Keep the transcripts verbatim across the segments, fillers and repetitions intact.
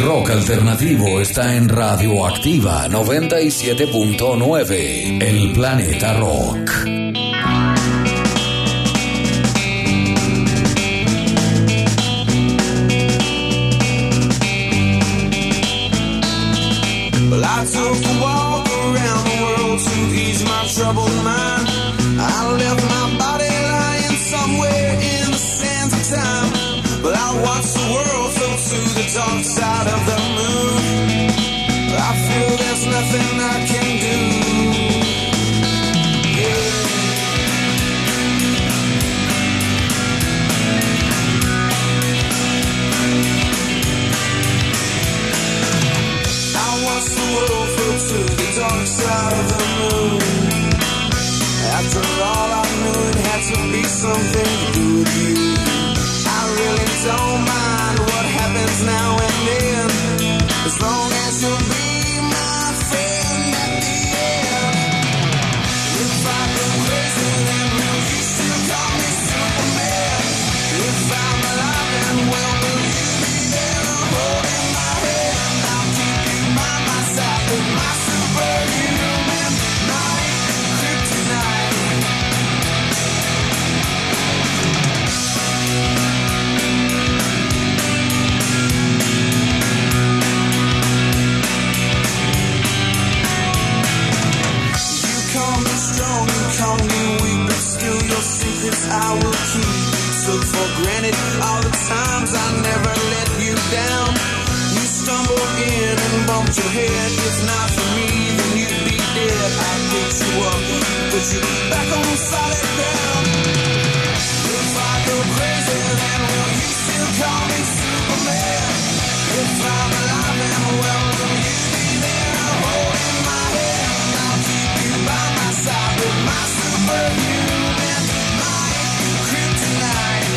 rock alternativo está en Radioactiva noventa y siete punto nueve, El Planeta Rock. Well, I took a walk around the world to ease my troubled mind. I left my body lying somewhere in the sands of time. But I watched the world float to the dark side of the moon. I feel there's nothing I can do. Yeah. I watched the world float to the dark side of the moon. After all, I knew it had to be something to do with you. I really don't mind what happens now and then, as long as you'll be my friend at the end. If I go crazy, then will you still call me Superman? If I'm alive, then well, will you be there holding my hand? I'll keep you by my side with my superhuman might, kryptonite. Call me weak, but still your secrets I will keep. Took for granted all the times I never let you down. You stumbled in and bumped your head. If not for me, then you'd be dead. I picked you up, put you back on solid ground. If I go crazy, then will you still call me Superman? If I'm alive, then well, will you be there holding my hand? I'll keep you by my side with my superhuman might, kryptonite.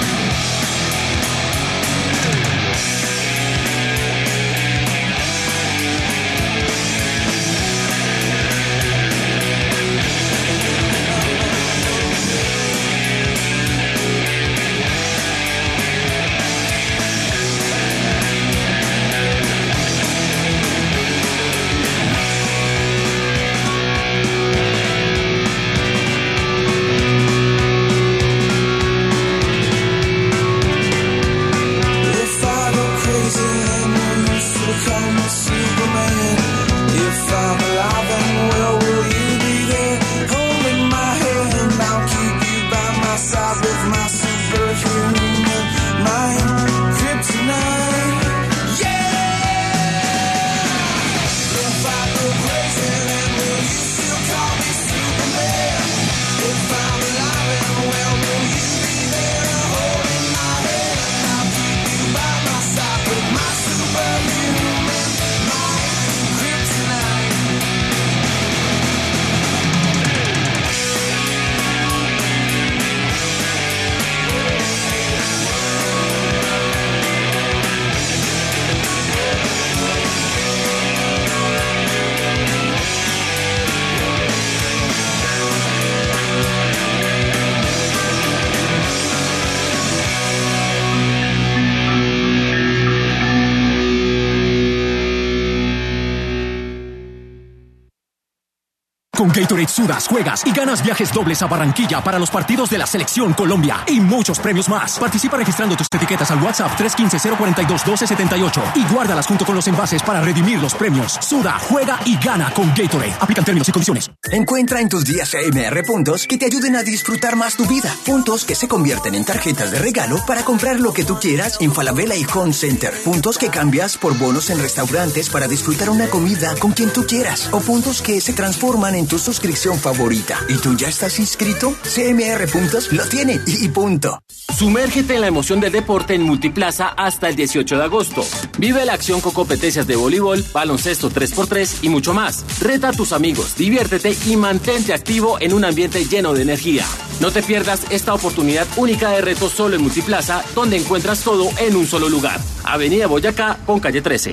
Con Gatorade sudas, juegas y ganas viajes dobles a Barranquilla para los partidos de la Selección Colombia y muchos premios más. Participa registrando tus etiquetas al WhatsApp tres uno cinco, cero cuatro dos, uno dos siete ocho y guárdalas junto con los envases para redimir los premios. Suda, juega y gana con Gatorade. Aplican términos y condiciones. Encuentra en tus días C M R puntos que te ayuden a disfrutar más tu vida. Puntos que se convierten en tarjetas de regalo para comprar lo que tú quieras en Falabella y Home Center. Puntos que cambias por bonos en restaurantes para disfrutar una comida con quien tú quieras. O puntos que se transforman en tu suscripción favorita. ¿Y tú ya estás inscrito? C M R Puntos lo tiene y punto. Sumérgete en la emoción del deporte en Multiplaza hasta el dieciocho de agosto. Vive la acción con competencias de voleibol, baloncesto tres por tres y mucho más. Reta a tus amigos, diviértete y mantente activo en un ambiente lleno de energía. No te pierdas esta oportunidad única de retos solo en Multiplaza, donde encuentras todo en un solo lugar. Avenida Boyacá con calle trece.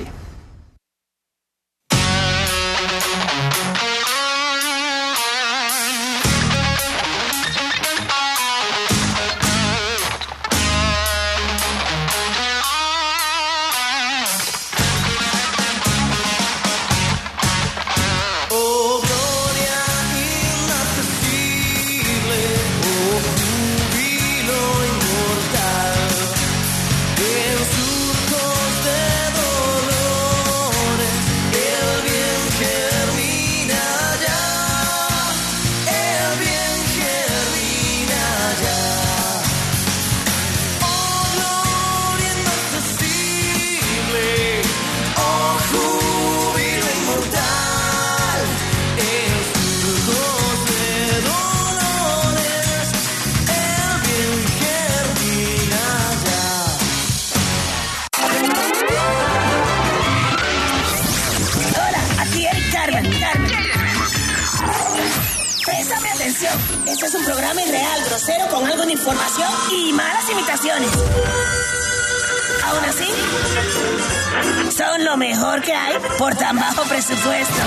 programa irreal, grosero, con algo de información y malas imitaciones. Aún así, son lo mejor que hay por tan bajo presupuesto.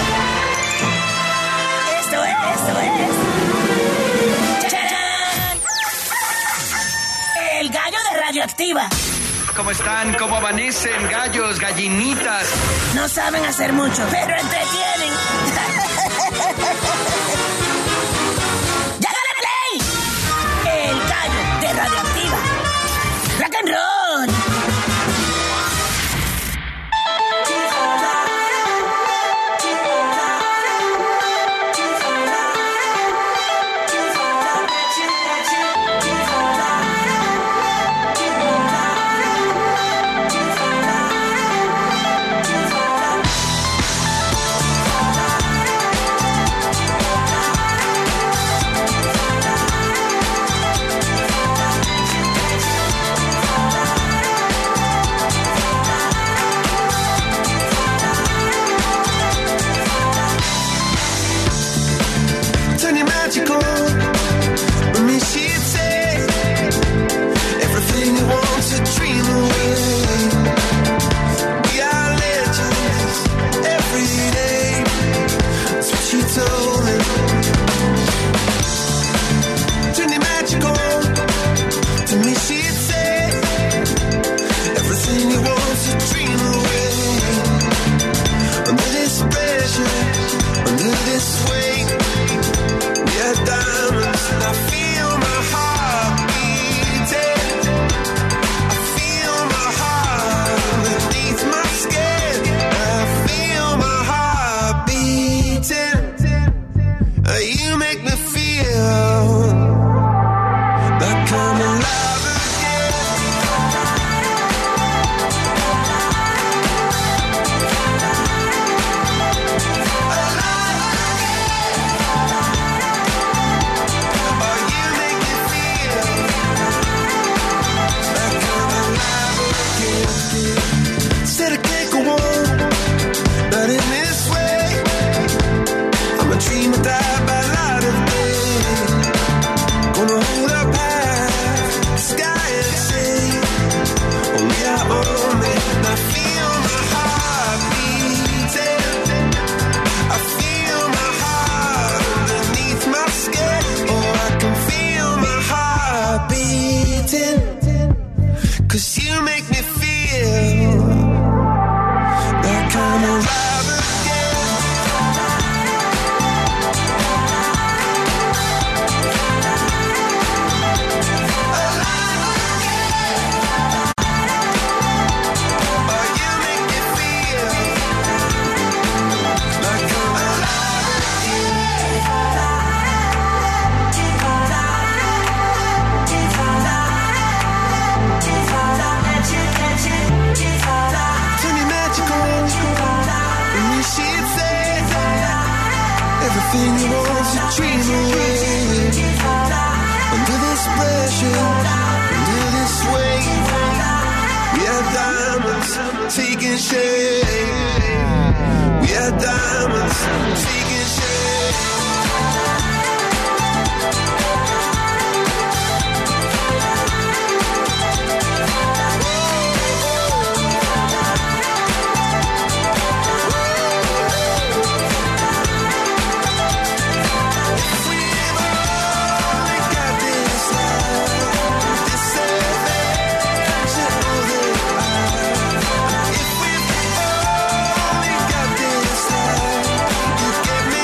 Esto es, esto es. ¡Chachán! El gallo de Radioactiva. ¿Cómo están? ¿Cómo amanecen? Gallos, gallinitas. No saben hacer mucho, pero entretienen. ¡Llágale play! El gallo de Radioactiva. ¡Rock and roll! Give me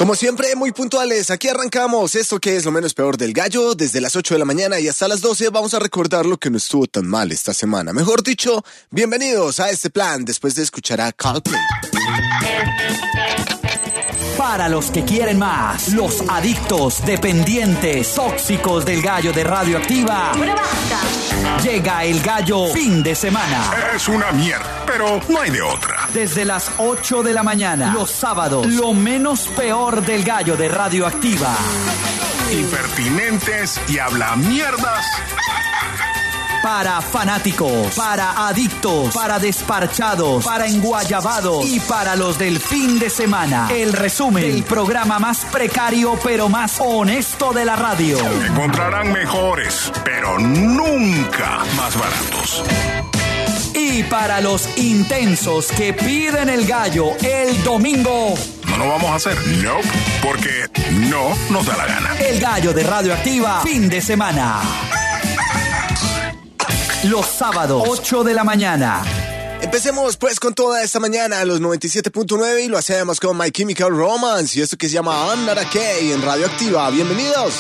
Como siempre, muy puntuales, aquí arrancamos esto que es lo menos peor del gallo. Desde las ocho de la mañana y hasta las doce vamos a recordar lo que no estuvo tan mal esta semana. Mejor dicho, bienvenidos a este plan después de escuchar a Coldplay. Para los que quieren más, los adictos, dependientes, tóxicos del gallo de Radioactiva. Llega el gallo fin de semana. Es una mierda, pero no hay de otra. Desde las ocho de la mañana, los sábados, lo menos peor del gallo de Radioactiva. Impertinentes y habla mierdas. Para fanáticos, para adictos, para desparchados, para enguayabados y para los del fin de semana. El resumen del programa más precario pero más honesto de la radio. Encontrarán mejores, pero nunca más baratos. Y para los intensos que piden el gallo el domingo. No lo vamos a hacer, no, porque no nos da la gana. El gallo de Radioactiva, fin de semana. Los sábados, ocho de la mañana. Empecemos pues con toda esta mañana a los noventa y siete punto nueve y lo hacemos con My Chemical Romance y esto que se llama I'm Not Okay en Radioactiva. Bienvenidos.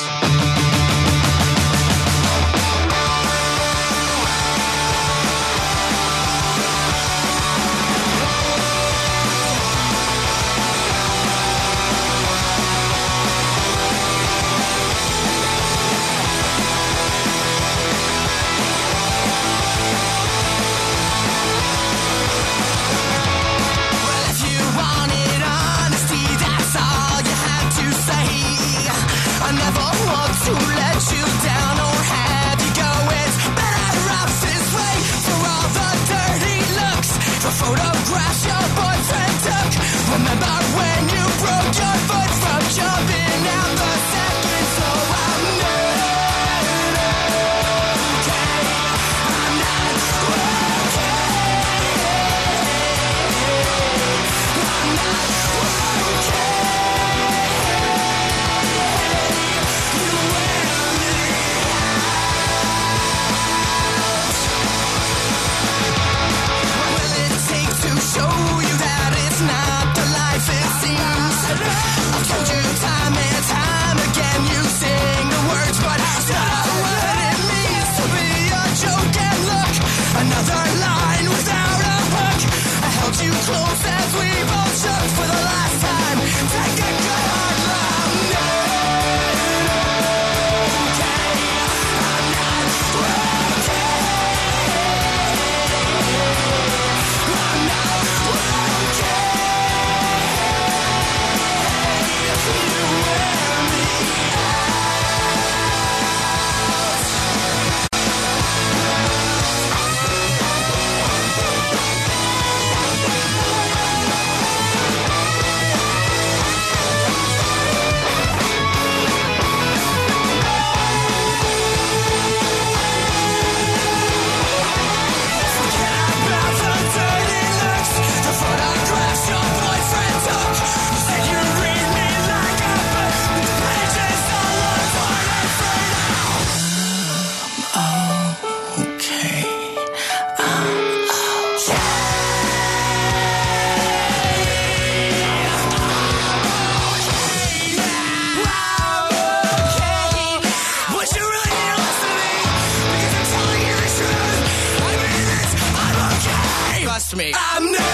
Me. I'm not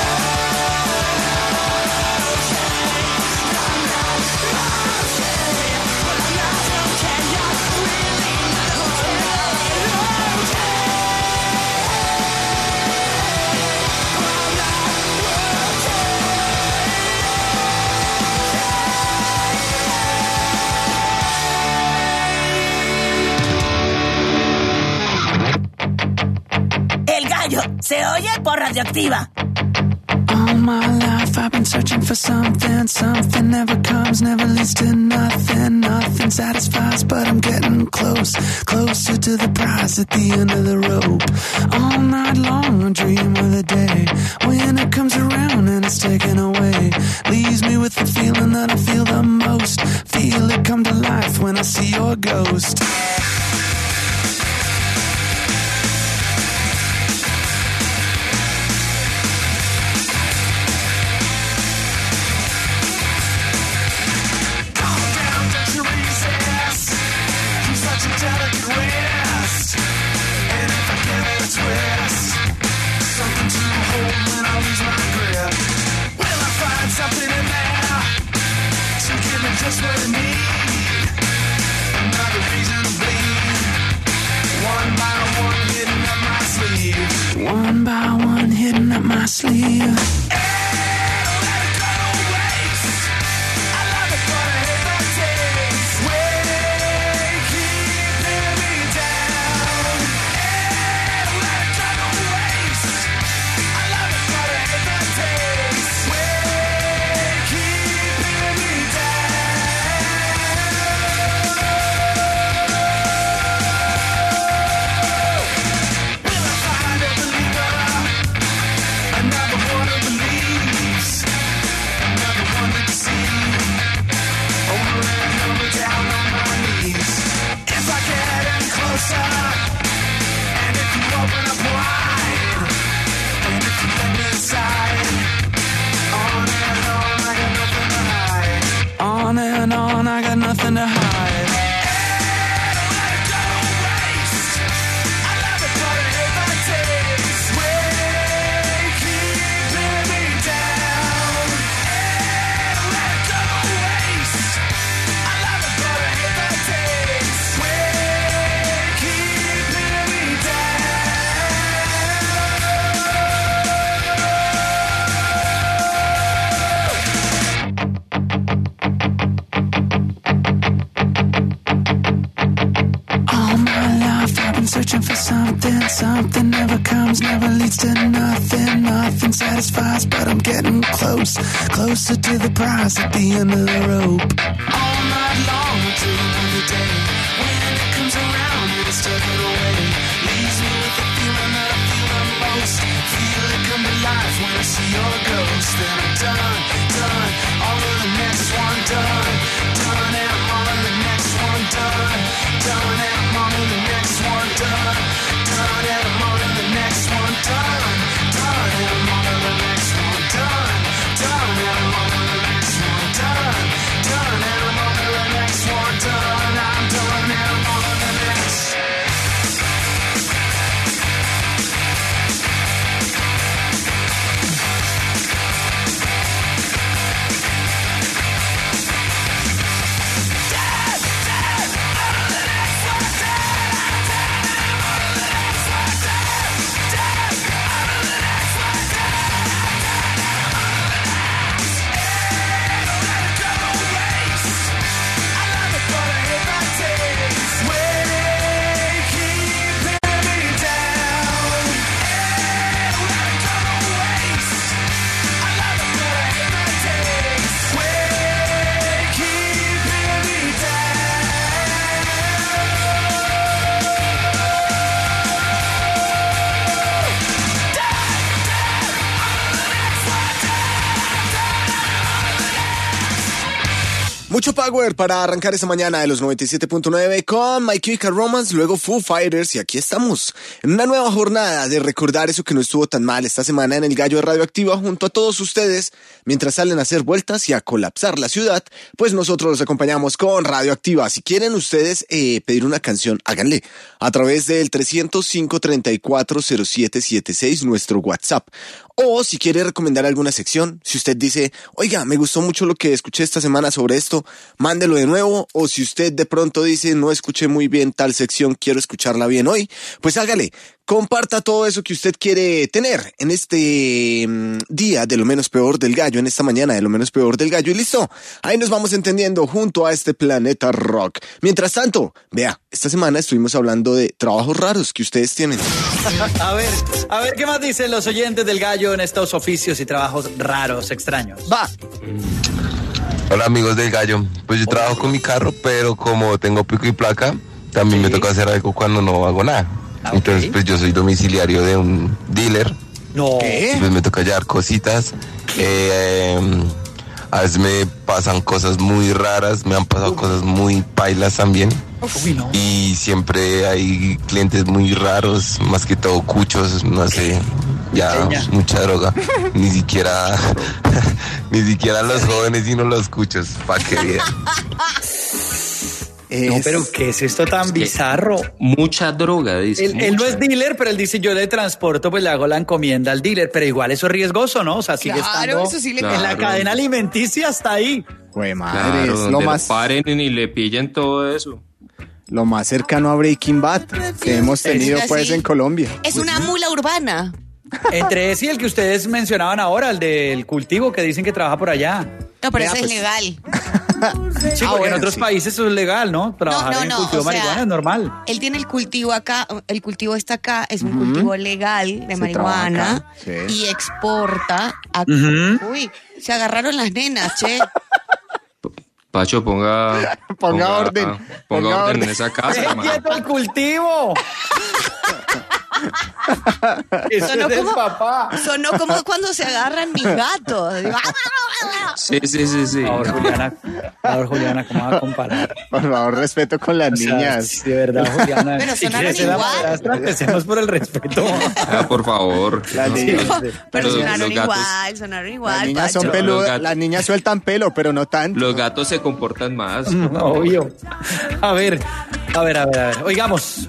El gallo se oye por Radioactiva. All my life I've been searching for something. Something never comes, never leads to nothing. Nothing satisfies, but I'm getting close. Closer to the prize at the end of the rope. All night long I dream of the day when it comes around and it's taken away. Leaves me with the feeling that I feel the most. Feel it come to life when I see your ghost. my sleeve. On and on, I got nothing to hide. Searching for something, something never comes, never leads to nothing, nothing satisfies, but I'm getting close, closer to the prize at the end of the rope. All night long until another day, when it comes around, it's taken away, leaves me with the feeling that I feel the most, feel it come to life when I see your ghost, then I'm done, done, all of the next one done, done, and I'm on to the next one done, done, and I'm on to the next one done, done, and I'm on to the next one done, done, and I'm on to the next one done, done, and I'm on to the next one done, done, and I'm on to the next one done, I'm done, and I'm on to the next. Mucho power para arrancar esta mañana de los noventa y siete punto nueve con My Chemical Romance, luego Foo Fighters, y aquí estamos en una nueva jornada de recordar eso que no estuvo tan mal esta semana en el Gallo de Radioactiva junto a todos ustedes mientras salen a hacer vueltas y a colapsar la ciudad. Pues nosotros los acompañamos con Radioactiva. Si quieren ustedes eh, pedir una canción, háganle a través del trescientos cinco, treinta y cuatro, cero siete setenta y seis, nuestro WhatsApp. O si quiere recomendar alguna sección, si usted dice, oiga, me gustó mucho lo que escuché esta semana sobre esto, mándelo de nuevo. O si usted de pronto dice, no escuché muy bien tal sección, quiero escucharla bien hoy, pues hágale. Comparta todo eso que usted quiere tener en este um, día de lo menos peor del gallo, en esta mañana de lo menos peor del gallo, y listo. Ahí nos vamos entendiendo junto a este planeta rock. Mientras tanto, vea, esta semana estuvimos hablando de trabajos raros que ustedes tienen. A ver, a ver qué más dicen los oyentes del gallo en estos oficios y trabajos raros, extraños. Va. Hola amigos del gallo, pues yo Hola. trabajo con mi carro, pero como tengo pico y placa, también sí. me toca hacer algo cuando no hago nada. Okay. Entonces, pues yo soy domiciliario de un dealer. No. ¿Qué? Pues me toca llevar cositas. Eh, a veces me pasan cosas muy raras, me han pasado uh. cosas muy pailas también. Uy, no. Y siempre hay clientes muy raros, más que todo cuchos, no sé, ya Peña. mucha droga. Ni siquiera, ni siquiera los jóvenes, sino los cuchos, pa' que vean. Es... No, pero ¿qué es esto tan es bizarro? Mucha droga, dice. Él, él no es dealer, pero él dice, yo le transporto, pues le hago la encomienda al dealer, pero igual eso es riesgoso, ¿no? O sea, sigue claro, estando eso sí le... claro. en la cadena alimenticia hasta ahí. Güey, madre, claro, es lo más... paren y le pillen todo eso. Lo más cercano a Breaking Bad que hemos tenido, pues, en Colombia. Es una mula urbana. Entre ese y el que ustedes mencionaban ahora, el del cultivo, que dicen que trabaja por allá. No, pero Vea, eso pues. es legal. Sí, Ah, porque bueno, en otros sí. países eso es legal, ¿no? Trabajar no, en no, cultivo o de sea, marihuana es normal. Él tiene el cultivo acá, el cultivo está acá, es un Ujú. cultivo legal de Se marihuana trabaja, sí. y exporta a... Ujú. Uy, se agarraron las nenas, che. Pacho, ponga... Ponga orden, Ponga, ponga orden, orden. en esa casa, ¡Deje hermano. quieto el cultivo! Eso Sonó es del como- papá. Sonó como cuando se agarran mis gatos. Digo, ¡ah! Sí, sí, sí, sí. Por favor, Juliana, por favor, Juliana, ¿cómo va a comparar? Por favor, respeto con las O sea, niñas. sí, de verdad, Juliana. Pero si sonaron quieres ser la igual. madrastra, empecemos por el respeto. Ah, por favor. Las No, niñas, los- Pero los- sonaron los gatos- igual, sonaron igual, las niñas son Pacho. peludas, Los gatos. las niñas sueltan pelo, pero no tanto. Los gatos se comportan más. Obvio. A ver, a ver, a ver, a ver. Oigamos.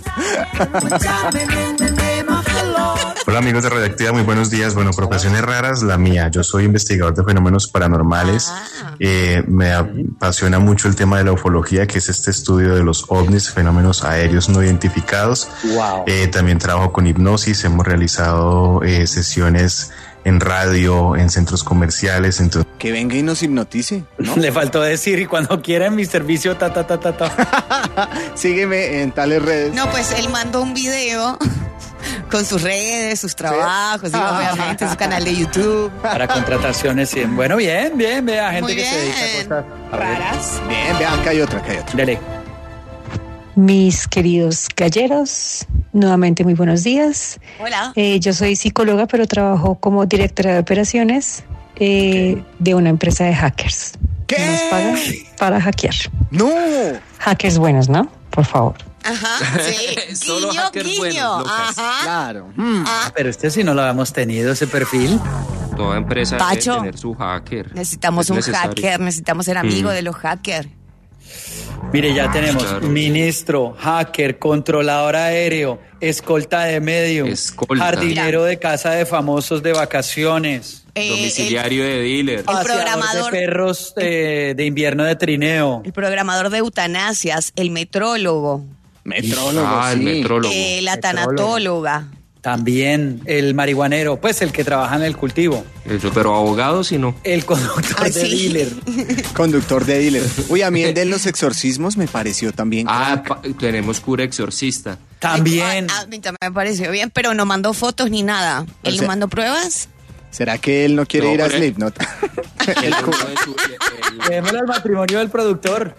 Hola amigos de Radioactiva, muy buenos días. Bueno, profesiones raras, la mía. Yo soy investigador de fenómenos paranormales. Eh, me apasiona mucho el tema de la ufología, que es este estudio de los ovnis, fenómenos aéreos no identificados. Wow. Eh, también trabajo con hipnosis, hemos realizado eh, sesiones en radio, en centros comerciales. Entonces... Que venga y nos hipnotice, ¿no? Le faltó decir, y cuando quieran mi servicio, ta, ta, ta, ta, ta. Sígueme en tales redes. No, pues él mandó un video con sus redes, sus trabajos, y obviamente su canal de YouTube. Para contrataciones, sí. Bueno, bien, bien, vea, gente Muy que se dedica a bien. cosas a ver. Raras. Bien, vean, acá hay otra, acá hay otra. Dele. Mis queridos galleros, nuevamente muy buenos días. Hola. Eh, yo soy psicóloga, pero trabajo como directora de operaciones eh, de una empresa de hackers. ¿Qué? Nos pagan para hackear. ¡No! Hackers buenos, ¿no? Por favor. Ajá, sí. Solo Guiño, hackers guiño. buenos, locas. Ajá. Claro. Ah, Pero este sí no lo habíamos tenido, ese perfil. Toda empresa Pacho. debe tener su hacker. necesitamos Es un necesario. hacker, necesitamos ser amigo Mm. de los hackers. Mire, ya tenemos Claro. ministro, hacker, controlador aéreo, escolta de medio, Escolta. jardinero de casa de famosos de vacaciones, Eh, Domiciliario de dealer. El paseador programador. de perros eh, de invierno de trineo. El programador de eutanasias, el metrólogo, Metrólogo, Ah, el sí. metrólogo. eh, la Metrólogo. tanatóloga. También el marihuanero, pues el que trabaja en el cultivo. Eso, pero abogado, si no. El conductor Ay, de sí. dealer. Conductor de dealer. Uy, a mí el de los exorcismos me pareció también. Ah, pa- tenemos cura exorcista. También. A, a mí también me pareció bien, pero no mandó fotos ni nada. ¿Él O sea- no mandó pruebas? ¿Será que él no quiere No, ir a pero- Slipknot? El uno de su- el- Démosle al matrimonio del productor.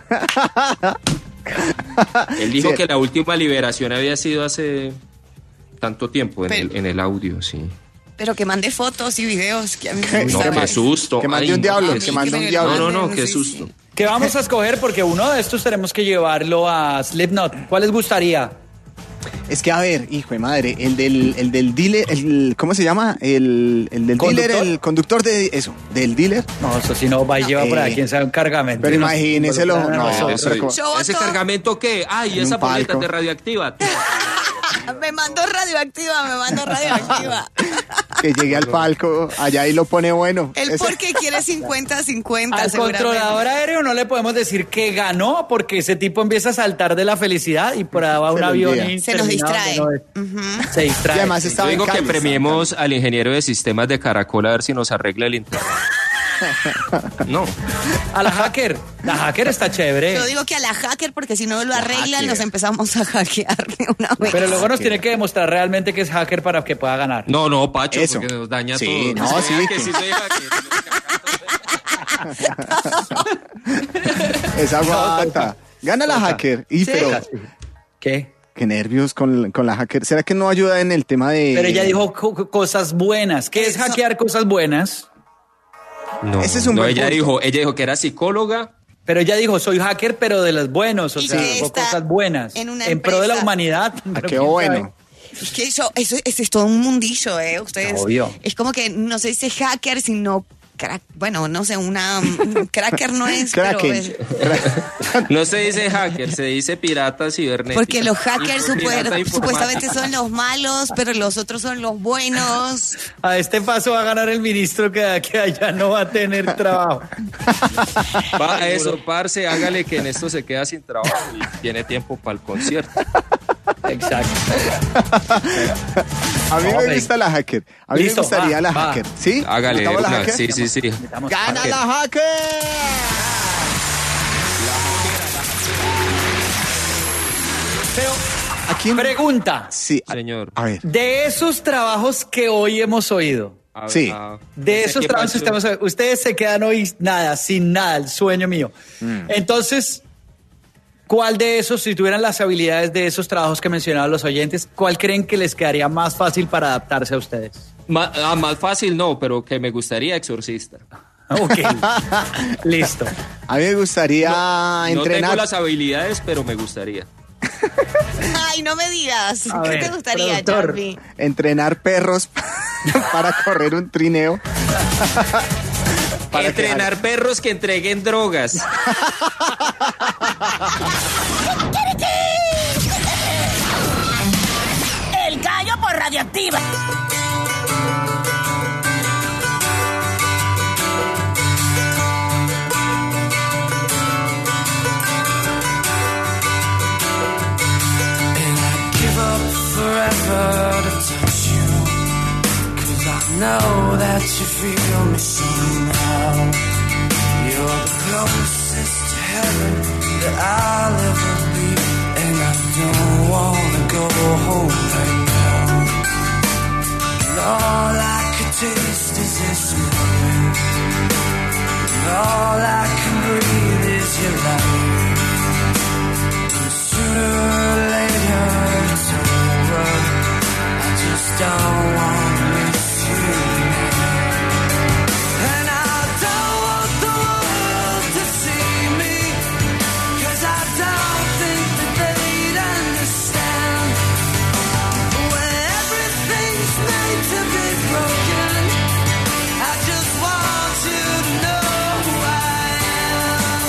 Él dijo Sí. que la última liberación había sido hace tanto tiempo en, Pero- el, en el audio, sí. Pero que mande fotos y videos. Que a mí me ¿Qué? No, gusta qué ver. susto. Que mande Ay, un no, diablo, qué que susto. mande un me diablo. No, no, no, Sí, qué sí. susto. ¿Qué vamos a escoger? Porque uno de estos tenemos que llevarlo a Slipknot. ¿Cuál les gustaría? Es que, a ver, hijo de madre, el del, el del dealer, el, ¿cómo se llama? El, el del ¿Conductor? dealer, el conductor de eso, del dealer. No, eso si no va y lleva por ahí Eh, quién sabe un cargamento. pero Y nos imagíneselo, involucran a no, nosotros. Eso, reco- Yo ¿Ese voto- cargamento qué? Ay, En esa un boleta palco. de radioactiva. Me mandó radioactiva, me mandó radioactiva. Que llegue al palco allá y lo pone bueno. Él Ese- porque quiere cincuenta cincuenta, Al seguramente. controlador aéreo no le podemos decir que ganó porque ese tipo empieza a saltar de la felicidad y por ahí va un Se le avión olvida. y Se nos termina distrae. donde no es. Ujú. Se distrae. Y además Yo estaba en digo que Cali, premiemos al ingeniero de sistemas de Caracol a ver si nos arregla el internet. No. A la hacker. La hacker está chévere. Yo digo que a la hacker, porque si no lo arreglan, hacker. nos empezamos a hackear de una vez. Pero luego nos tiene que demostrar realmente que es hacker para que pueda ganar. No, no, Pacho, Eso. porque nos daña Sí, todo. no, Se sí, vea que- que sí soy hacker. Esa aguanta. Gana la Toca. hacker. Y Sí, pero, casi. ¿Qué? qué nervios con, con la hacker. ¿Será que no ayuda en el tema de...? Pero ella dijo co- co- cosas buenas. ¿Qué es Eso- hackear cosas buenas? No, Ese es un no, buen ella punto. dijo, ella dijo que era psicóloga. Pero ella dijo, soy hacker, pero de los buenos. O Y sea, que dijo está cosas buenas. en una pro de la empresa. humanidad. Ah, pero qué quién bueno. sabe. Es que eso, eso, eso es todo un mundillo, ¿eh? Ustedes. Obvio. Es como que no se dice hacker, sino. Crack, bueno, no sé, una. un cracker no es. pero Kraken. es- No se dice hacker, se dice pirata cibernético. porque los hackers Pirata super- informático. supuestamente son los malos, pero los otros son los buenos. A este paso va a ganar el ministro que de aquí a allá no va a tener trabajo. Va a eso, parce, hágale que en esto se queda sin trabajo y tiene tiempo para el concierto. Exacto. A mí No, me ven. gusta la hacker. A mí Listo, me gustaría va, la va. hacker. ¿Sí? Hágale, ¿Metamos la una. hacker? Sí, sí, sí. ¡Gana hacker. la hacker! Pero, ¿a quién? Pregunta. Sí, a- Señor. A ver. De esos trabajos que hoy hemos oído, A ver, Sí. a- de ¿qué esos trabajos que pasó? estamos oído, ustedes se quedan hoy nada, sin nada, el sueño mío. Entonces, ¿cuál de esos, si tuvieran las habilidades de esos trabajos que mencionaban los oyentes, cuál creen que les quedaría más fácil para adaptarse a ustedes? Ma- ah, más fácil no, pero que me gustaría exorcista. Ok, listo. A mí me gustaría No entrenar. tengo las habilidades, pero me gustaría. Ay, no me digas. A ¿Qué ver, te gustaría, productor. Jarvi? Entrenar perros para correr un trineo. Para que- Entrenar perros que entreguen drogas. El gallo por radioactiva. And I give up forever to touch you, 'cause I know that you feel me somehow. You're the closest to heaven that I'll ever be, and I don't wanna go home right now. And all I could taste is this moment, and all I can breathe is your light. Sooner or later it's over. I just don't want to miss you tonight. And I don't want the world to see me, 'cause I don't think that they'd understand. When everything's made to be broken, I just want you to know who I am.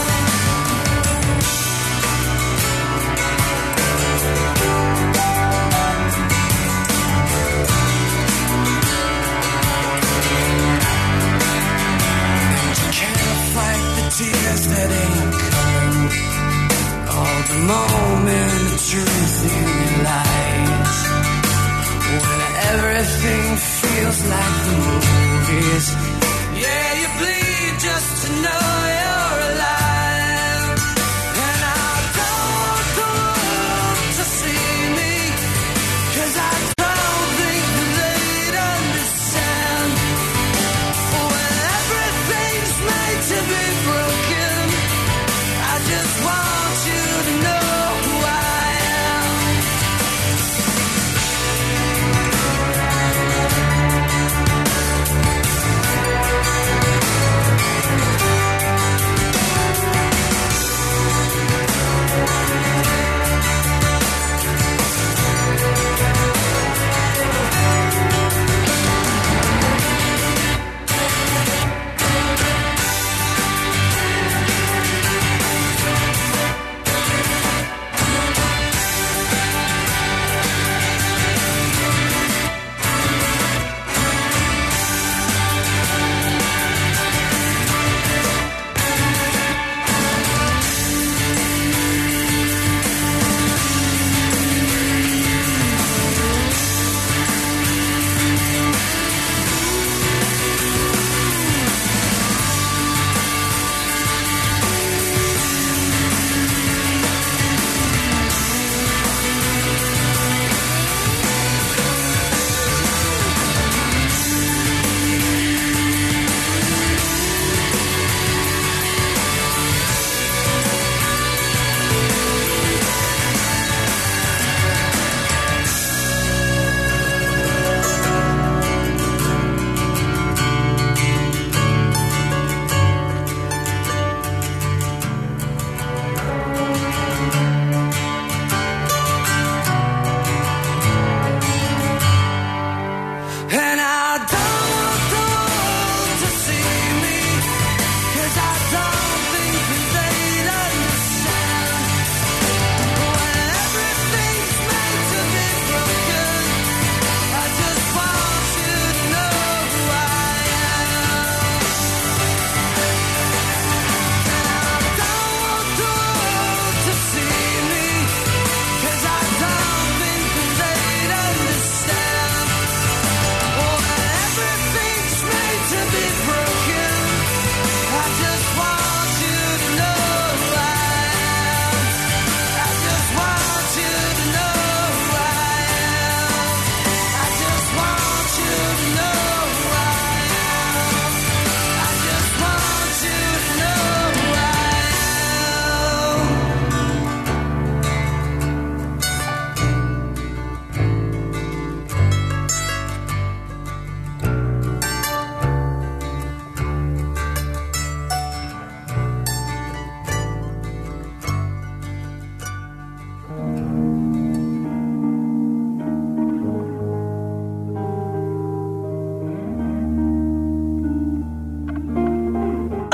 Can't fight the tears that ain't coming, or the moment of truth in your lies. When everything feels like the movies, yeah, you bleed just to know you're alive. And I don't want the world to see me, 'cause I don't think that they'd understand. When everything's made to be broken, I just want you to know who I am.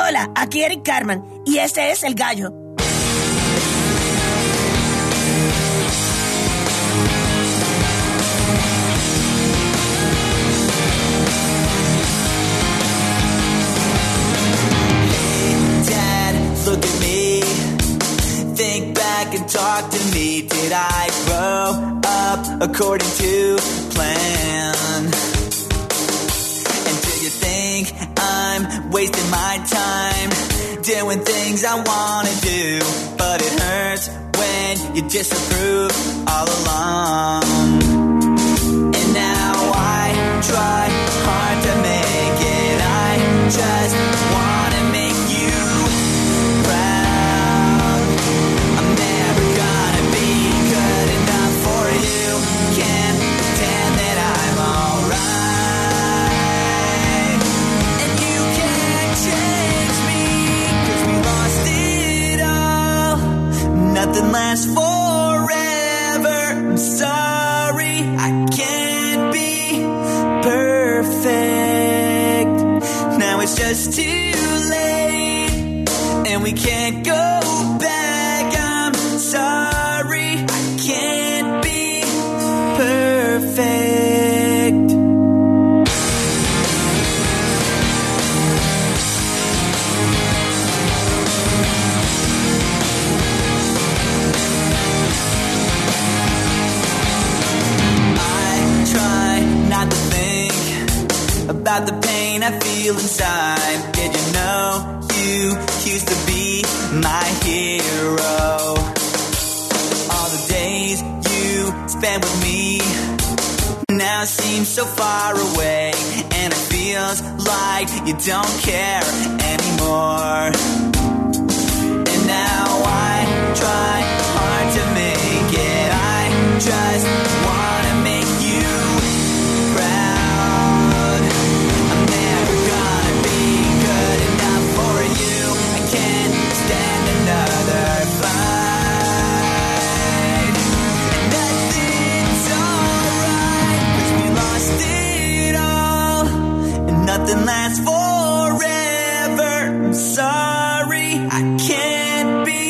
Hola, aquí Eric Carman y este es El Gallo. Look at me, think back and talk to me. Did I grow up according to plan? And do you think I'm wasting my time doing things I wanna do? But it hurts when you disapprove all along. And now I try hard to make it. I just wanna make you proud. I'm never gonna be good enough for you. Can't pretend that I'm alright. And you can't change me, 'cause we lost it all. Nothing lasts forever. I'm sorry, I can't be perfect. Now it's just too late, and we can't go back. I'm sorry, I can't be perfect. I try not to think about the pain I feel inside. Did you know you used to be my hero? All the days you spent with me now seem so far away, and it feels like you don't care anymore. And now I try hard to make it. I just wanna make you proud. I'm never gonna be good enough for you. I can't stand another fight. And nothing's alright, 'cause we lost it all. And nothing lasts forever. I'm sorry, I can't be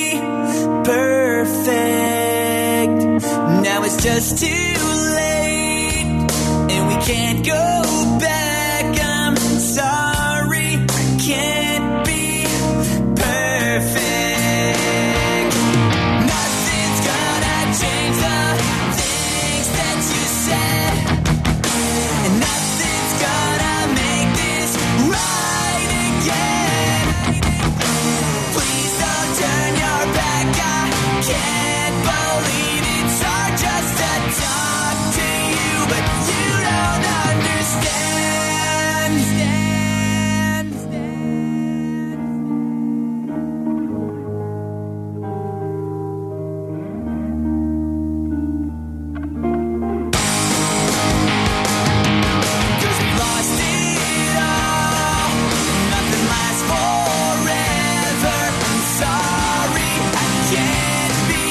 perfect. Now it's just too late, and we can't go back. I'm sorry, I can't be perfect. Nothing's gonna change the things that you said, and nothing's gonna make this right again. Please don't turn your back. I can't believe it's hard just to talk to you, but you don't understand. Cause we lost it all. Nothing lasts forever. I'm sorry, I can't be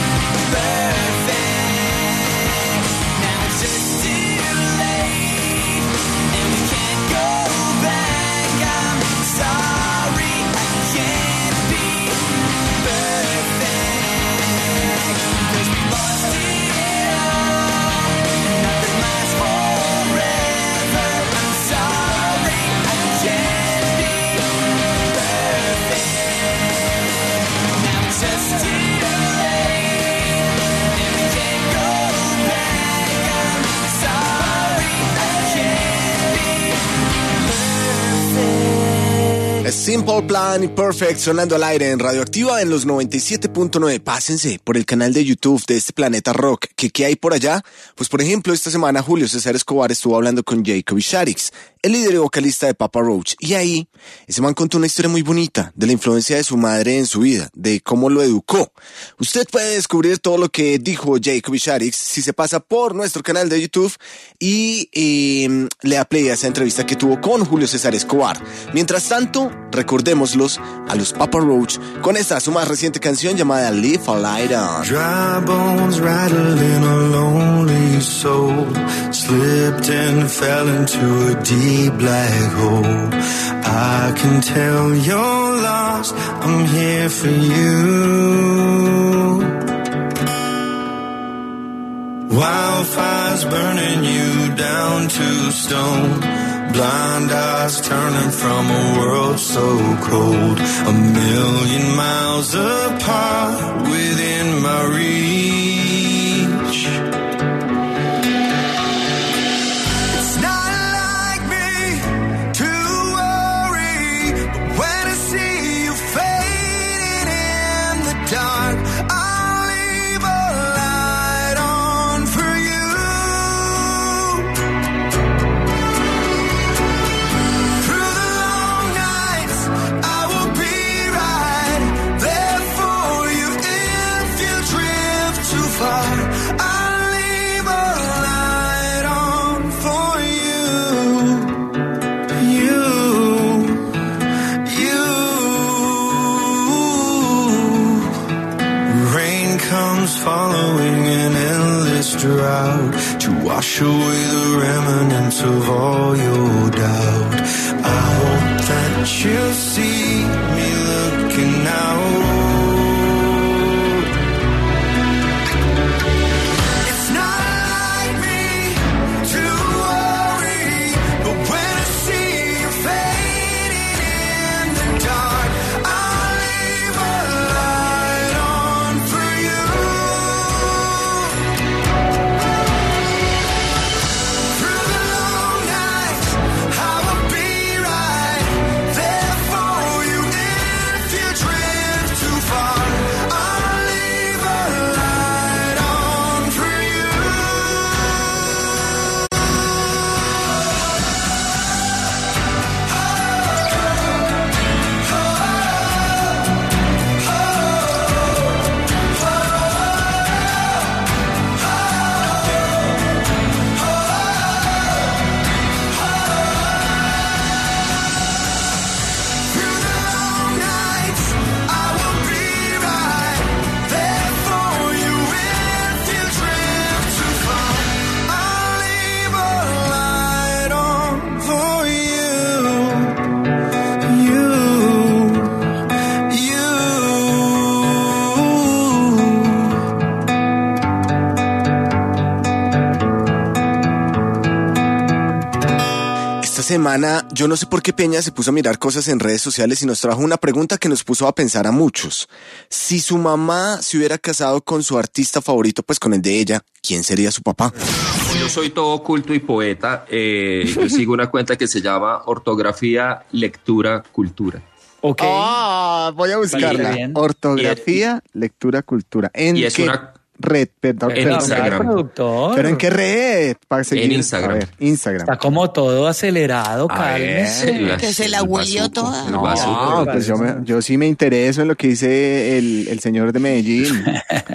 perfect. Now it's just too late, and we can't go back. I'm sorry, I can't be perfect. 'Cause we lost it all. Nothing lasts forever. I'm sorry, I can't be perfect. Now it's just too late, and we can't go back. I'm sorry, I can't be perfect. Es Simple Plan y Perfect sonando al aire en Radioactiva en los noventa y siete punto nueve. Pásense por el canal de YouTube de este Planeta Rock. ¿Qué, qué hay por allá? Pues por ejemplo, esta semana Julio César Escobar estuvo hablando con Jacoby Shaddix, el líder y vocalista de Papa Roach. Y ahí, ese man contó una historia muy bonita de la influencia de su madre en su vida, de cómo lo educó. Usted puede descubrir todo lo que dijo Jacoby Shaddix si se pasa por nuestro canal de YouTube y eh, le da play a esa entrevista que tuvo con Julio César Escobar. Mientras tanto, recordémoslos a los Papa Roach con esta su más reciente canción llamada Live a Light On. Dry bones rattled in a lonely soul, slipped and fell into a deep black hole. I can tell you're lost, I'm here for you. Wildfires burning you down to stone. Blind eyes turning from a world so cold. A million miles apart within my reach. It's not like me to worry, but when I see you fading in the dark, I'll leave a light on for you. Through the long nights, I will be right there for you if you drift too far. I'll leave a light on for you. You, you. Rain comes following an endless drought to wash away the remnants of all your doubt. I hope that you see me looking out. It's not like me to worry, but when I see you fading in the dark, I'll leave a light on for you. Through the long nights, I will be right there for you if you drift too far. I'll leave a light on for you. Through the long nights, I will be right there for you if you drift too far. I'll leave a light on for you. You, you. Esta semana, yo no sé por qué Peña se puso a mirar cosas en redes sociales y nos trajo una pregunta que nos puso a pensar a muchos. Si su mamá se hubiera casado con su artista favorito, pues con el de ella, ¿quién sería su papá? Yo soy todo culto y poeta. Eh, yo sigo una cuenta que se llama Ortografía, Lectura, Cultura. Ok. Ah, voy a buscarla. Vale, bien. Ortografía, lectura, cultura. ¿En Y es qué una- red? Perdón, En perdón. Instagram. Productor. ¿Pero en qué red? Para seguir. En Instagram. A ver, Instagram. Está como todo acelerado, cálmese. ver. Que se la El huelió bazuco, toda. el No, bazuco. pues yo, me- yo sí me intereso en lo que dice el, el señor de Medellín.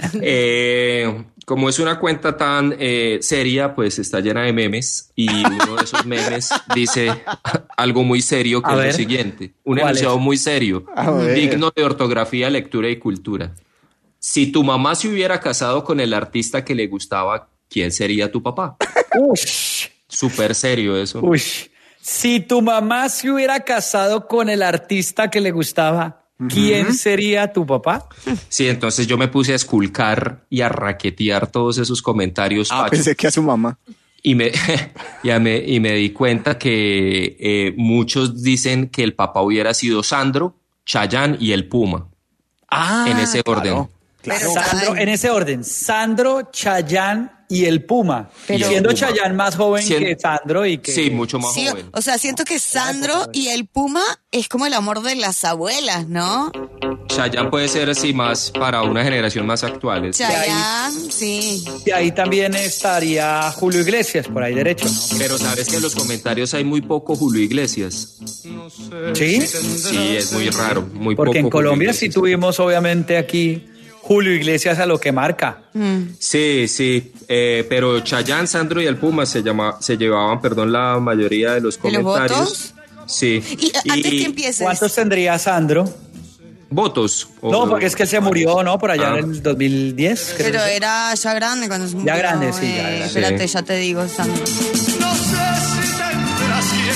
Eh, como es una cuenta tan eh, seria, pues está llena de memes y uno de esos memes dice algo muy serio que A es ver. lo siguiente. Un ¿Cuál enunciado es? muy serio, A ver. digno de ortografía, lectura y cultura. Si tu mamá se hubiera casado con el artista que le gustaba, ¿quién sería tu papá? Ush, Súper serio eso. ush. Si tu mamá se hubiera casado con el artista que le gustaba, ¿quién sería tu papá? Sí, entonces yo me puse a esculcar y a raquetear todos esos comentarios. Ah, Pacho. pensé que a su mamá. Y me, ya me, y me di cuenta que eh, muchos dicen que el papá hubiera sido Sandro, Chayanne y el Puma. Ah, en ese claro, orden. claro. Sandro, en ese orden, Sandro, Chayanne y el Puma. Pero- Siendo Puma. Chayanne más joven Sien- que Sandro y que... Sí, mucho más Sí, joven. o sea, siento que Sandro y el Puma es como el amor de las abuelas, ¿no? Chayanne puede ser así más para una generación más actual. Chayanne, sí. Y ahí también estaría Julio Iglesias, por ahí derecho, ¿no? Pero sabes que en los comentarios hay muy poco Julio Iglesias. ¿Sí? Sí, es muy raro. Muy Porque en poco Julio Colombia sí Iglesias. tuvimos obviamente aquí Julio Iglesias a lo que marca. Sí, sí, eh, pero Chayanne, Sandro y el Puma se llama, se llevaban, perdón, la mayoría de los ¿De los comentarios. votos? Sí. Y antes que empieces. ¿Cuántos tendría Sandro? ¿Votos? O- No, porque es que él se murió, ¿no? Por allá Ah. en el dos mil diez. creo. Pero era ya grande cuando se murió. Ya grande, sí, ya eh, grande. Espérate, Sí. ya te digo, Sandro. No sé si te enteras quién te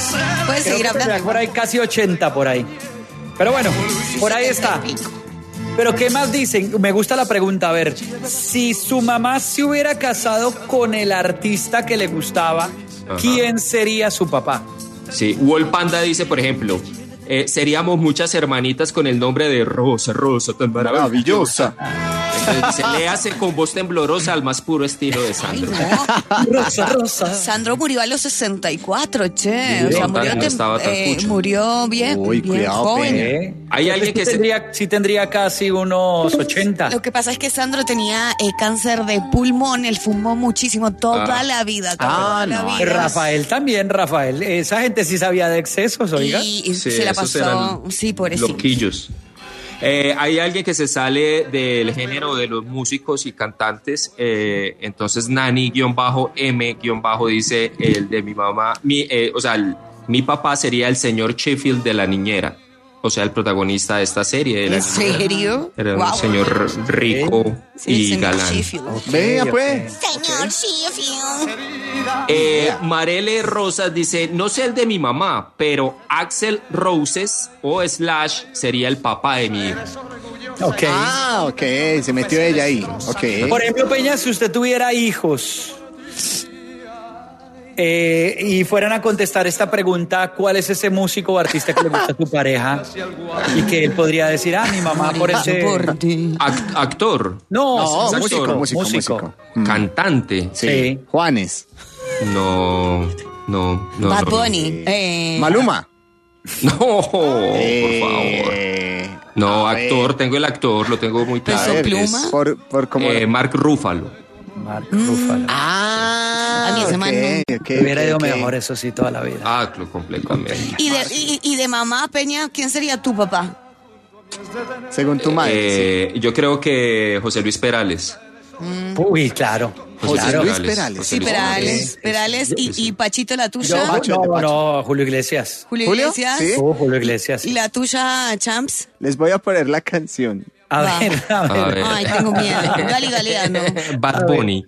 Puedes Creo seguir que tendrá hablando. por ahí casi ochenta por ahí. Pero bueno, por ahí está. Pero ¿qué más dicen? Me gusta la pregunta. A ver, si su mamá se hubiera casado con el artista que le gustaba, Ajá. ¿quién sería su papá? Sí, Wall Panda dice, por ejemplo, eh, seríamos muchas hermanitas con el nombre de Rosa, Rosa, tan maravillosa. Entonces dice, léase con voz temblorosa al más puro estilo de Sandro. Rosa, Rosa. Sandro murió a los sesenta y cuatro, che. Sí, o sea, no, murió, no tem- estaba tan eh, cucho. murió bien, Uy, bien cuidado, joven. Peña. Hay alguien que sí se- tendría, sí tendría casi unos ochenta. Lo que pasa es que Sandro tenía eh, cáncer de pulmón, él fumó muchísimo toda Ah. la vida. Ah, toda la no. vida. Rafael también, Rafael. Esa gente sí sabía de excesos, oiga. Y, y Sí, se la esos pasó, eran sí, pobrecito. Loquillos. Eh, hay alguien que se sale del género de los músicos y cantantes, eh, entonces Nani-M- dice el de mi mamá, mi, eh, o sea, el- mi papá sería el señor Sheffield de La Niñera, o sea, el protagonista de esta serie. De La ¿En Niñera. serio? Era un Wow. señor rico Sí, el y señor galán. Sheffield. Vea, pues. Señor Sheffield. Eh, Marele Rosas dice, no sé el de mi mamá, pero Axel Roses o Slash sería el papá de mi hijo. Ok. Ah, ok, se metió ella ahí. Ok. Por ejemplo, Peña, si usted tuviera hijos eh, y fueran a contestar esta pregunta, ¿cuál es ese músico o artista que le gusta a tu pareja? Y que él podría decir, ah, mi mamá por ese... Act- actor. No, No, sí, músico, músico, músico. Mm. Cantante. Sí. Juanes. No, no, no. Bad no. Bunny. Eh, Maluma. No, por Eh, favor. No, a ver. actor, tengo el actor, lo tengo muy claro. A ver, Pluma? Es, Por, por como. eh, Mark Ruffalo. Mark Ruffalo. Ah, A mí ese man no. ok, ok, Me hubiera ok, ido ok. mejor, eso sí, toda la vida. Ah, lo completamente. y, de, y, y de mamá, Peña, ¿quién sería tu papá? Según tu madre. Eh, yo creo que José Luis Perales. Uy, claro. José claro. Luis Perales. José Sí, Luis Perales. Perales y, y Pachito, la Yo, tuya. no, no, Julio Iglesias. Julio ¿Julio? Iglesias. Sí. Oh, Julio Iglesias. Y la tuya, Champs. Les voy a poner la canción. A Va. ver, a ver. A ver. Ay, tengo miedo. Gali Galeano. Bad Bunny.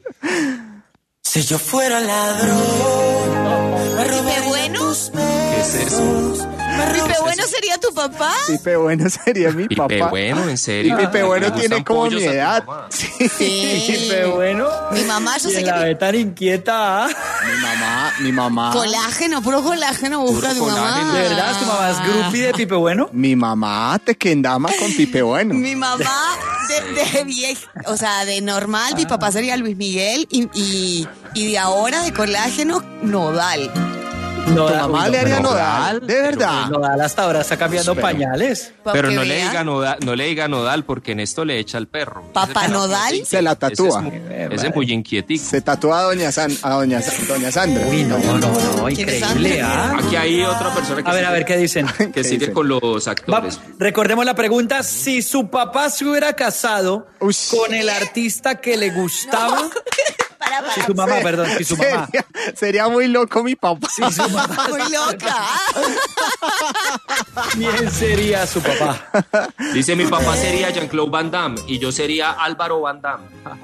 Si yo fuera ladrón, me Pipe Bueno. ¿Qué es eso? Pipe Bueno sería tu papá. Pipe Bueno sería mi Pipe papá. Bueno, en serio. Pipe Bueno Le gustan tiene como pollos mi a tu edad. mamá. Sí. Sí. Qué bueno. Mi mamá, yo Y sé la que. ve tan inquieta. ¿ah? Mi mamá, mi mamá. Colágeno, puro colágeno busca tu colágeno. mamá. ¿De verdad tu mamá es groupie de Pipe Bueno? Mi mamá te quendama con Pipe Bueno. Mi mamá de, de vieja, o sea, de normal, mi papá sería Luis Miguel y, y, y de ahora de colágeno, Nodal. No, Tu mamá le haría pero Nodal. Nodal, De verdad. Nodal hasta ahora está cambiando Pero- pañales. Pa' Pero que no le, vea. diga nodal, no le diga Nodal porque en esto le echa el perro. ¿Papá Ese- Nodal? Se la tatúa. Ese es muy, ese es muy inquietico. Se tatúa a doña, San, a doña, Doña Sandra. Uy, no, no, no, ¿Quién es increíble, Sandra? ¿ah? Aquí hay otra persona que A ver, sigue, a ver, ¿qué dicen? que ¿Qué sigue dicen? con los Va- actores. recordemos la pregunta, si su papá se hubiera casado Uy. con el artista que le gustaba, Para, para. si su mamá, perdón, si su mamá, Sería, sería muy loco mi papá. si su mamá, Muy loca. ¿quién sería su papá? Dice mi papá sería Jean-Claude Van Damme y yo sería Álvaro Van Damme.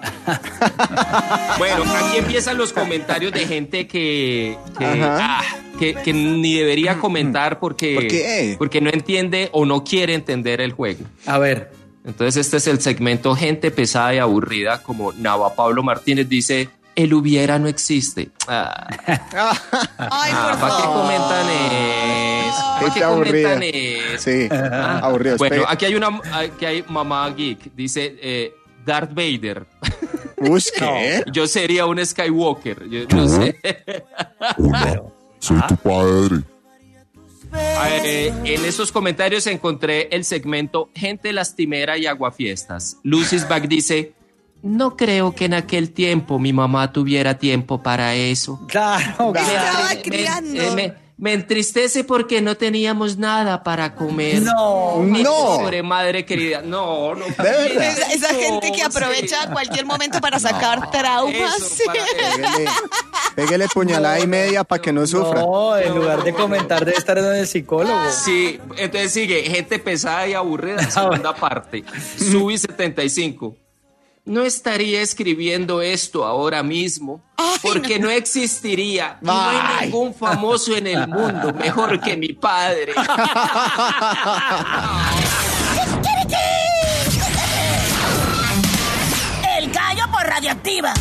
Bueno, aquí empiezan los comentarios de gente que, que, Ajá. ah, que, que ni debería comentar porque, ¿Por qué? porque no entiende o no quiere entender el juego. A ver, Entonces este es el segmento gente pesada y aburrida, como Nava Pablo Martínez dice, el hubiera no existe. Ah, Ay, ah, por ¿para qué favor. comentan eso? ¿Para Gente qué aburrida. comentan eso? Sí, Ah, aburridos. Bueno, Pe- aquí hay una, aquí hay mamá geek, dice eh, Darth Vader. Uy, ¿qué? Yo sería un Skywalker, yo no sé. Hola, soy tu padre. Eh, en esos comentarios encontré el segmento Gente lastimera y aguafiestas. Lucy's Back dice, no creo que en aquel tiempo mi mamá tuviera tiempo para eso. claro, Me estaba Me- criando. eh, me- me entristece porque no teníamos nada para comer. no, Ay, No. pobre madre querida. No, no. De verdad. Esa, esa gente que aprovecha cualquier momento para sacar traumas. Eso, para- Pégale, pégale puñalada y media para que no sufra. no, en lugar de comentar debe estar en el psicólogo. Sí, entonces sigue, gente pesada y aburrida, segunda parte. Subi setenta y cinco. no estaría escribiendo esto ahora mismo, porque no existiría. Y no hay ningún famoso en el mundo mejor que mi padre. El gallo por Radioactiva.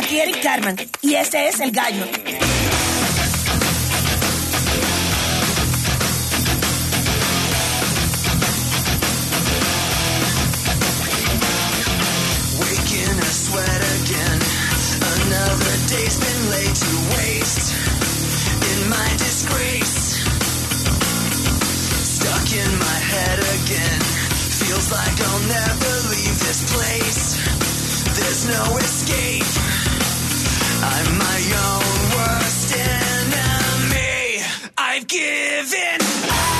Aquí Eric Carman y este es El Gallo. Waking a sweat again. Another day's been laid to waste. In my disgrace. Stuck in my head again. Feels like I'll never leave this place. There's no escape. I'm my own worst enemy. I've given up.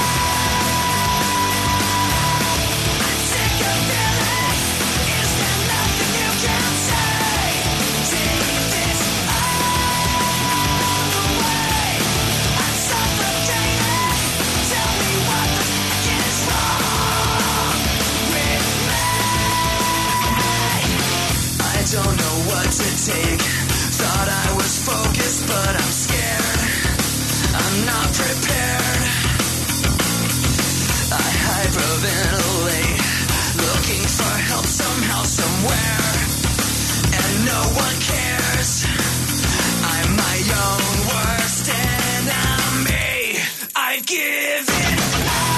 I'm sick of feeling. Is there nothing you can say? Take this all away. I'm suffocating. Tell me what the heck is wrong with me. I don't know what to take. Thought I was focused, but I'm scared. I'm not prepared. I hyperventilate, looking for help somehow, somewhere, and no one cares. I'm my own worst enemy. I've given up.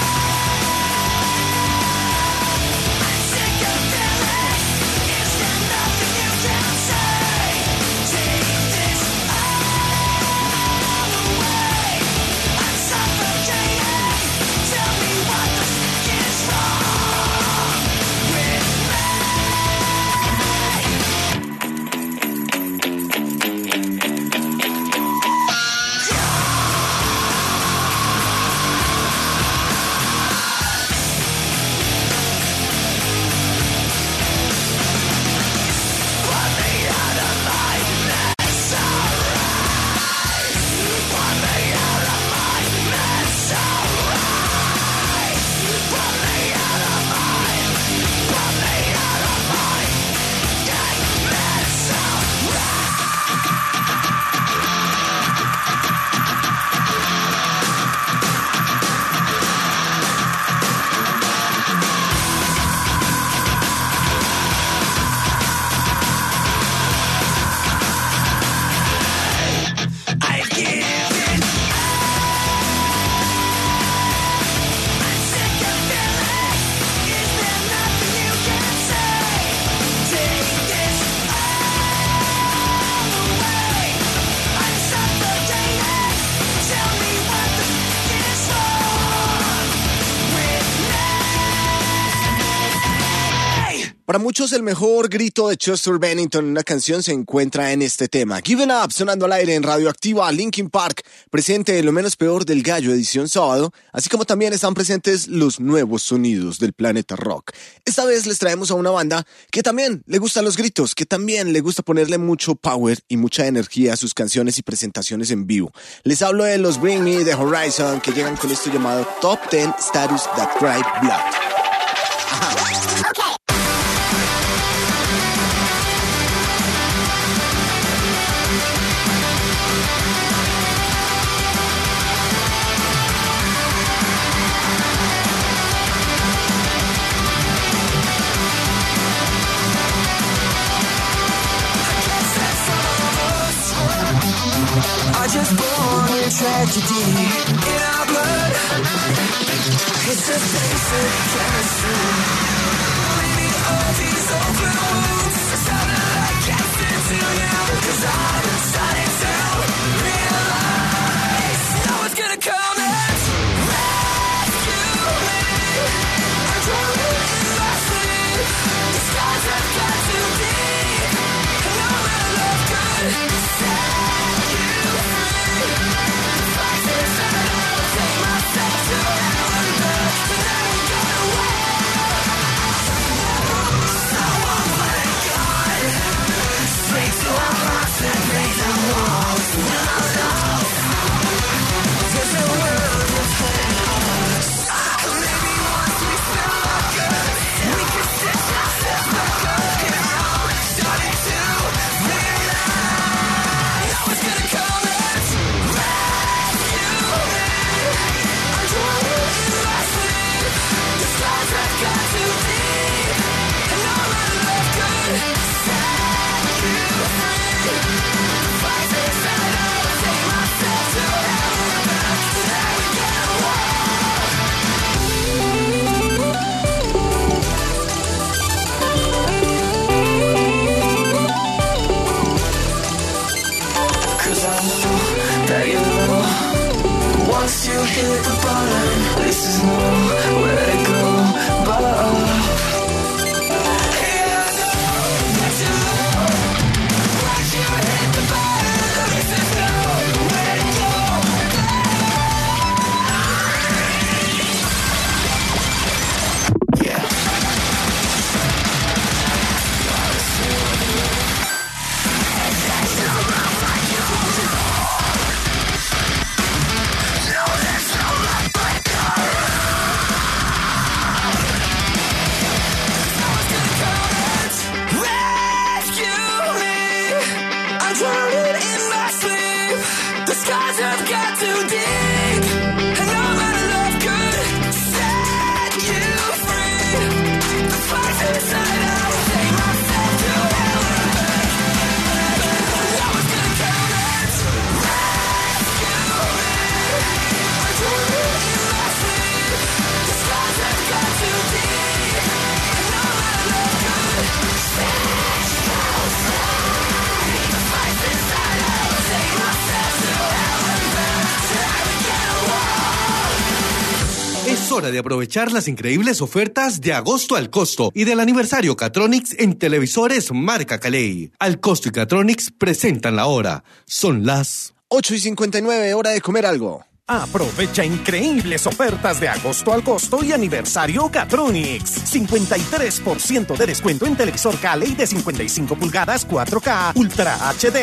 I'm sick of feeling. Is there nothing you can say? Take this all away. I'm suffocating. Tell me what the heck is wrong with I've given up. I'm sick of feeling. Is there nothing you can say? Take this all away. I'm suffocating. Tell me what the heck is wrong with me. Para muchos el mejor grito de Chester Bennington en una canción se encuentra en este tema. Given Up, sonando al aire en Radioactiva, Linkin Park, presente Lo Menos Peor del Gallo, edición sábado, así como también están presentes los nuevos sonidos del planeta rock. Esta vez les traemos a una banda que también le gustan los gritos, que también le gusta ponerle mucho power y mucha energía a sus canciones y presentaciones en vivo. Les hablo de los Bring Me The Horizon, que llegan con esto llamado Top diez Status That Cry Blood. I just born a tragedy in our blood. It's a basic chemistry. Maybe all these open wounds are sounding like cast into you. Cause I'm starting to realize no one's gonna come and rescue me. I'm drowning in my sleep. The skies have got too deep. I know that love could set you free. The fight is that I'll take myself to heaven, but then we go away. So I'm playing. once you hit the button, this is nowhere to go but up. Es hora de aprovechar las increíbles ofertas de agosto al costo y del aniversario Catronics en televisores marca Caley. Al costo y Catronics presentan la hora. Son las ocho y cincuenta y nueve, hora de comer algo. Aprovecha increíbles ofertas de agosto al costo y aniversario Catronics. cincuenta y tres por ciento de descuento en televisor Caley de cincuenta y cinco pulgadas cuatro K Ultra H D